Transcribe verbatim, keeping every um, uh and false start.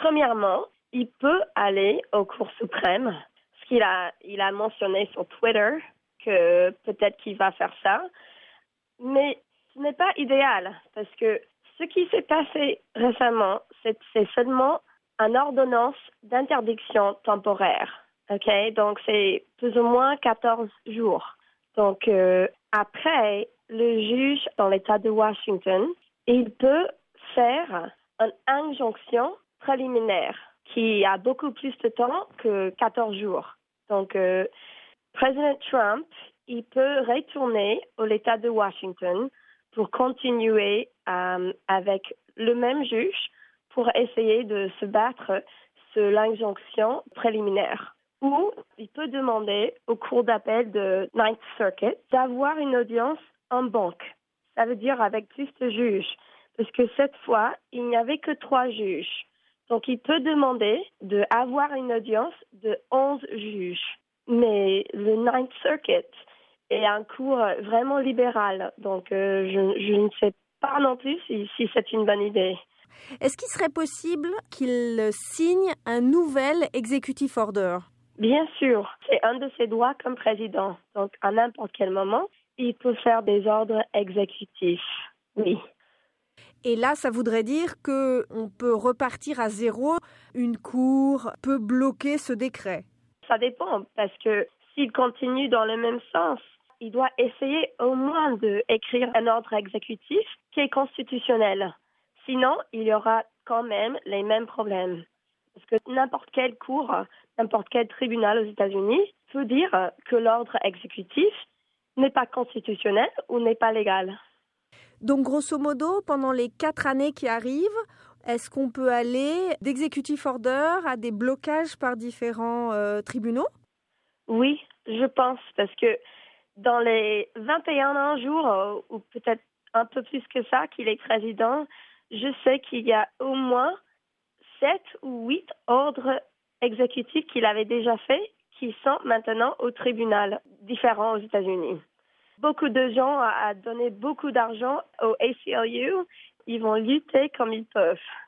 Premièrement, il peut aller aux Cours suprêmes, parce qu'il a, il a mentionné sur Twitter que peut-être qu'il va faire ça. Mais ce n'est pas idéal, parce que ce qui s'est passé récemment, c'est, c'est seulement une ordonnance d'interdiction temporaire. OK? Donc, c'est plus ou moins quatorze jours. Donc, euh, après, le juge dans l'État de Washington, il peut faire une injonction préliminaire qui a beaucoup plus de temps que quatorze jours. Donc, euh, président Trump, il peut retourner à l'État de Washington pour continuer euh, avec le même juge pour essayer de se battre sur l'injonction préliminaire. Ou il peut demander au cour d'appel de Ninth Circuit d'avoir une audience en banque. Ça veut dire avec plus de juges. Parce que cette fois, il n'y avait que trois juges. Donc, il peut demander d'avoir une audience de onze juges. Mais le Ninth Circuit est un cours vraiment libéral. Donc, euh, je, je ne sais pas non plus si, si c'est une bonne idée. Est-ce qu'il serait possible qu'il signe un nouvel executive order? Bien sûr, c'est un de ses droits comme président. Donc, à n'importe quel moment, il peut faire des ordres exécutifs. Oui. Et là, ça voudrait dire qu'on peut repartir à zéro. Une cour peut bloquer ce décret. Ça dépend, parce que s'il continue dans le même sens, il doit essayer au moins d'écrire un ordre exécutif qui est constitutionnel. Sinon, il y aura quand même les mêmes problèmes. Parce que n'importe quelle cour, n'importe quel tribunal aux États-Unis peut dire que l'ordre exécutif n'est pas constitutionnel ou n'est pas légal. Donc, grosso modo, pendant les quatre années qui arrivent, est-ce qu'on peut aller d'executive order à des blocages par différents euh, tribunaux? Oui, je pense, parce que dans les vingt et un jours, ou peut-être un peu plus que ça, qu'il est président, je sais qu'il y a au moins sept ou huit ordres exécutifs qu'il avait déjà faits qui sont maintenant au tribunal différents aux États-Unis. Beaucoup de gens ont donné beaucoup d'argent au A C L U. Ils vont lutter comme ils peuvent.